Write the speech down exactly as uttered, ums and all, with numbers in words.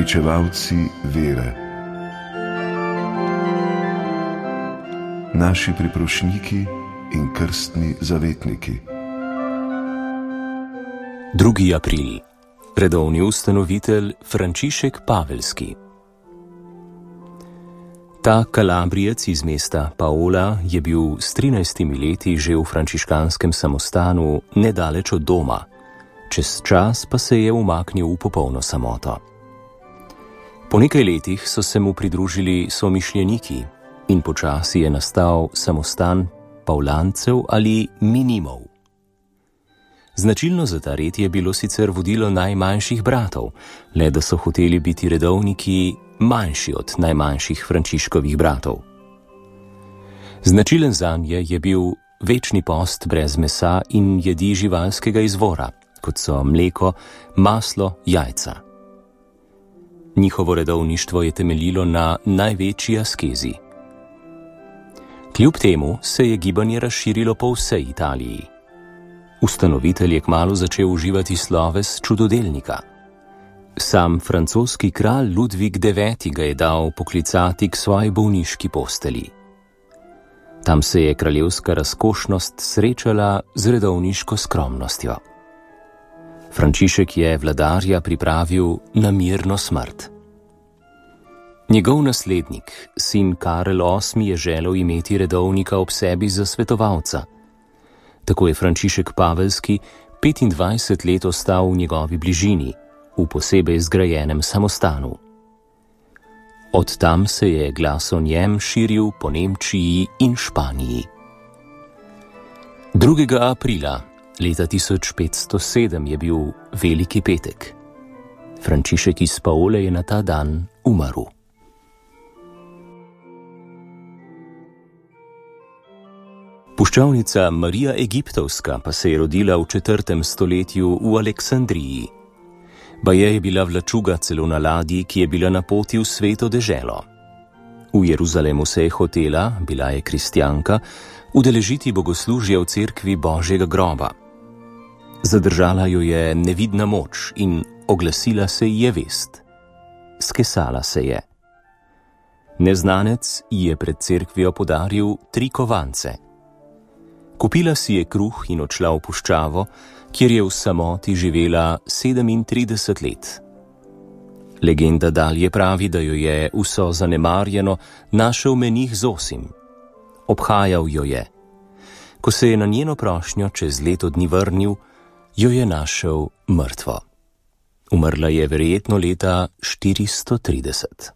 pričevalci vere, naši priprošniki in krstni zavetniki. drugi april. Redovni ustanovitelj Frančišek Paveljski. Ta Kalabrijec iz mesta Paola je bil s trinajstimi leti že v frančiškanskem samostanu nedaleč od doma, čez čas pa se je umaknil v popolno samoto. Po nekaj letih so se mu pridružili somišljeniki in počasi je nastal samostan Pavlancev ali Minimov. Značilno za ta red je bilo sicer vodilo najmanjših bratov, le da so hoteli biti redovniki manjši od najmanjših Frančiškovih bratov. Značilen zanje je bil večni post brez mesa in jedi živalskega izvora, kot so mleko, maslo, jajca. Njihovo redovništvo je temeljilo na največji askezi. Kljub temu se je gibanje razširilo po vsej Italiji. Ustanovitelj je kmalu začel uživati sloves čudodelnika. Sam francoski kralj Ludvik deveti ga je dal poklicati k svoji bolniški posteli. Tam se je kraljevska razkošnost srečala z redovniško skromnostjo. Frančišek je vladarja pripravil na mirno smrt. Njegov naslednik, sin Karel osmi, je želel imeti redovnika ob sebi za svetovalca. Tako je Frančišek Paveljski petindvajset let ostal v njegovi bližini, v posebej zgrajenem samostanu. Od tam se je glas o njem širil po Nemčiji in Španiji. drugega aprila leta tisoč petsto sedem je bil Veliki petek. Frančišek iz Paole je na ta dan umrl. Puščavnica Marija Egiptovska pa se je rodila v četrtem stoletju v Aleksandriji. Baje je bila vlačuga celo na ladji, ki je bila na poti v sveto deželo. V Jeruzalemu se je hotela, bila je kristjanka, udeležiti bogoslužja v cerkvi Božjega groba. Zadržala jo je nevidna moč in oglasila se ji je vest. Skesala se je. Neznanec ji je pred cerkvijo podaril tri kovance. Kupila si je kruh in odšla v puščavo, kjer je v samoti živela sedemintrideset let. Legenda dalje pravi, da jo je vso zanemarjeno našel menih Zosim. Obhajal jo je. Ko se je na njeno prošnjo čez leto dni vrnil, jo je našel mrtvo. Umrla je verjetno leta štiristo trideset.